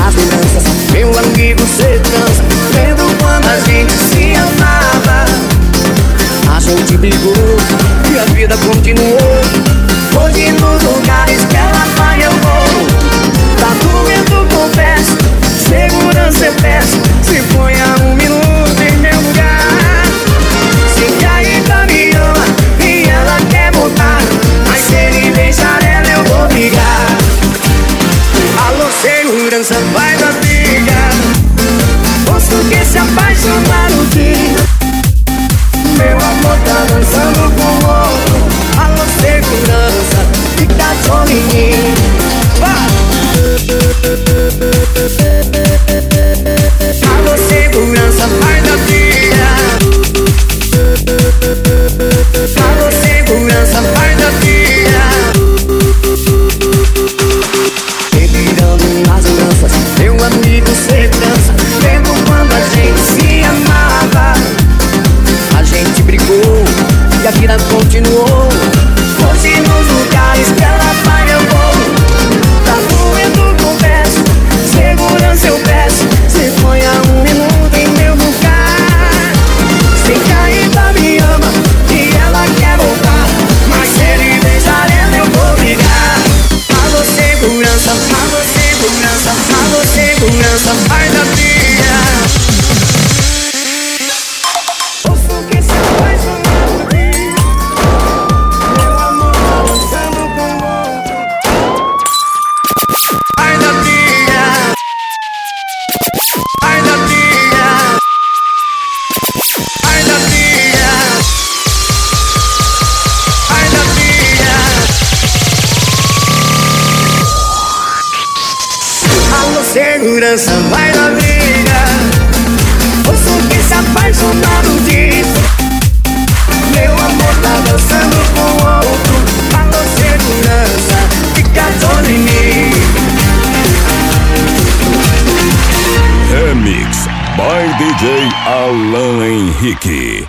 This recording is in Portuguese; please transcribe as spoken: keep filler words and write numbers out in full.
as lembranças. Meu amigo, cê cansa. Lembro quando a gente se amava. A gente brigou e a vida continuou. Hoje nos lugares que ela vai eu vou. Tá doendo, confesso. Segurança eu peço. Se ponha um minuto em meu lugar. Sei que ainda me ama e ela quer voltar, mas se ele deixar ela eu vou brigar. Alô, segurança, vai da briga. Posso que se apaixonaram de meu amor tá dançando com outro. Alô, segurança, fica só em mim. Vai! Alô, segurança, vai da briga. Alô, segurança, vai da briga. Revirando nas lembranças, meu amigo, cê cansa. Lembro quando a gente se amava. A gente brigou e a vida continuou. Hoje nos lugares que ela vai eu vou. Tá doendo, confesso. Segurança eu peço. Se ponha um minuto em meu lugar. Sei que ainda me ama e ela quer voltar, mas se ele deixar ela eu vou brigar. Alô, segurança, alô, segurança, alô, segurança, vai da briga. Segurança, vai na briga. Ouço que se apaixonaram de meu amor tá dançando com outro. Alô, segurança, fica só em mim. Remix by D J Alan Henrique.